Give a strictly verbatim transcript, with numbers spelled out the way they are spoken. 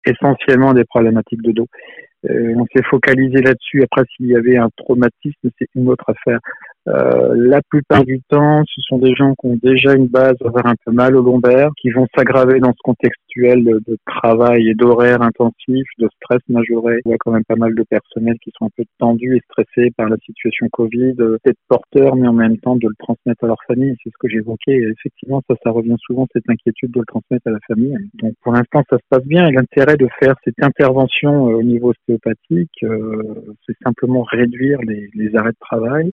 essentiellement des problématiques de dos. Euh, on s'est focalisé là-dessus. Après, s'il y avait un traumatisme, c'est une autre affaire. Euh, la plupart du temps, ce sont des gens qui ont déjà une base, avoir un peu mal au lombaire, qui vont s'aggraver dans ce contextuel de, de travail et d'horaires intensifs, de stress majoré. Il y a quand même pas mal de personnel qui sont un peu tendus et stressés par la situation Covid, euh, peut-être porteurs, mais en même temps de le transmettre à leur famille. C'est ce que j'évoquais. Et effectivement, ça, ça revient souvent, cette inquiétude de le transmettre à la famille. Donc, pour l'instant, ça se passe bien. Et l'intérêt de faire cette intervention euh, au niveau ostéopathique, euh, c'est simplement réduire les, les arrêts de travail